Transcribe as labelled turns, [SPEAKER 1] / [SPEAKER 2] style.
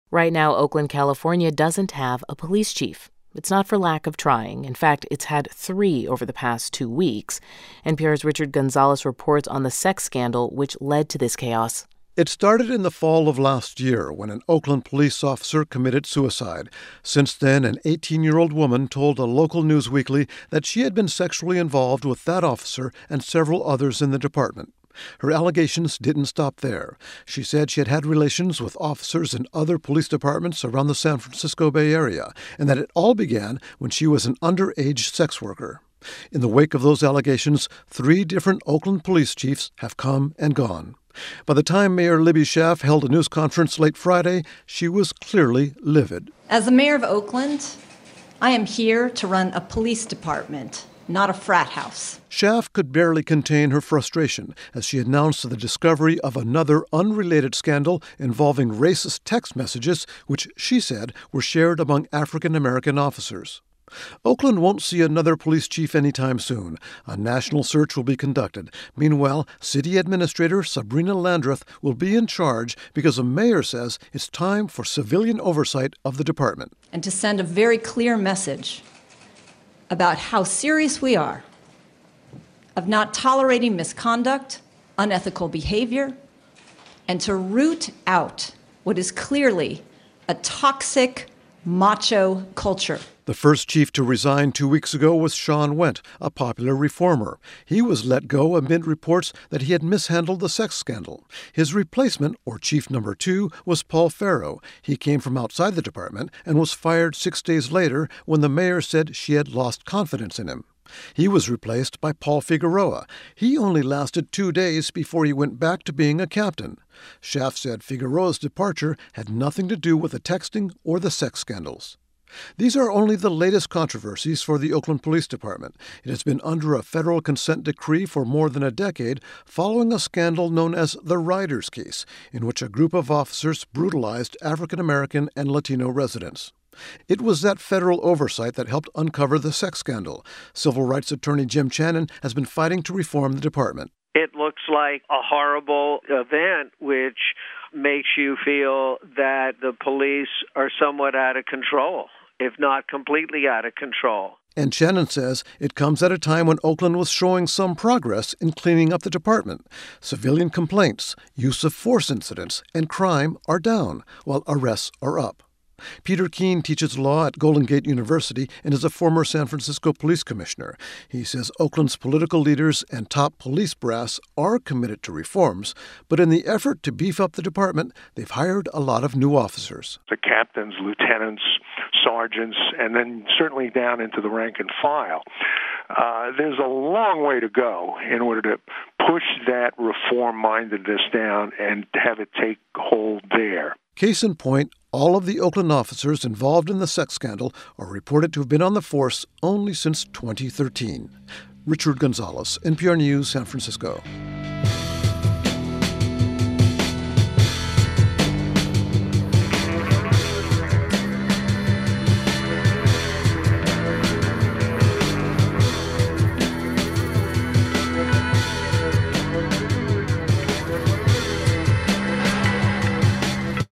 [SPEAKER 1] Right now, Oakland, California doesn't have a police chief. It's not for lack of trying. In fact, it's had 3 over the past 2 weeks. NPR's Richard Gonzalez reports on the sex scandal which led to this chaos.
[SPEAKER 2] It started in the fall of last year when an Oakland police officer committed suicide. Since then, an 18-year-old woman told a local news weekly that she had been sexually involved with that officer and several others in the department. Her allegations didn't stop there. She said she had had relations with officers in other police departments around the San Francisco Bay Area, and that it all began when she was an underage sex worker. In the wake of those allegations, 3 different Oakland police chiefs have come and gone. By the time Mayor Libby Schaaf held a news conference late Friday, she was clearly livid.
[SPEAKER 3] As the mayor of Oakland, I am here to run a police department, not a frat house.
[SPEAKER 2] Schaaf could barely contain her frustration as she announced the discovery of another unrelated scandal involving racist text messages, which she said were shared among African-American officers. Oakland won't see another police chief anytime soon. A national search will be conducted. Meanwhile, City Administrator Sabrina Landreth will be in charge because the mayor says it's time for civilian oversight of the department.
[SPEAKER 3] And to send a very clear message about how serious we are of not tolerating misconduct, unethical behavior, and to root out what is clearly a toxic, macho culture.
[SPEAKER 2] The first chief to resign 2 weeks ago was Shawn Wendt, a popular reformer. He was let go amid reports that he had mishandled the sex scandal. His replacement, or chief number 2, was Paul Farrow. He came from outside the department and was fired 6 days later when the mayor said she had lost confidence in him. He was replaced by Paul Figueroa. He only lasted 2 days before he went back to being a captain. Schaaf said Figueroa's departure had nothing to do with the texting or the sex scandals. These are only the latest controversies for the Oakland Police Department. It has been under a federal consent decree for more than a decade following a scandal known as the Riders case, in which a group of officers brutalized African-American and Latino residents. It was that federal oversight that helped uncover the sex scandal. Civil rights attorney Jim Channon has been fighting to reform the department.
[SPEAKER 4] It looks like a horrible event which makes you feel that the police are somewhat out of control, if not completely out of control.
[SPEAKER 2] And Channon says it comes at a time when Oakland was showing some progress in cleaning up the department. Civilian complaints, use of force incidents, and crime are down, while arrests are up. Peter Keene teaches law at Golden Gate University and is a former San Francisco police commissioner. He says Oakland's political leaders and top police brass are committed to reforms, but in the effort to beef up the department, they've hired a lot of new officers.
[SPEAKER 5] The captains, lieutenants, sergeants, and then certainly down into the rank and file. There's a long way to go in order to push that reform-mindedness down and have it take hold there.
[SPEAKER 2] Case in point, all of the Oakland officers involved in the sex scandal are reported to have been on the force only since 2013. Richard Gonzalez, NPR News, San Francisco.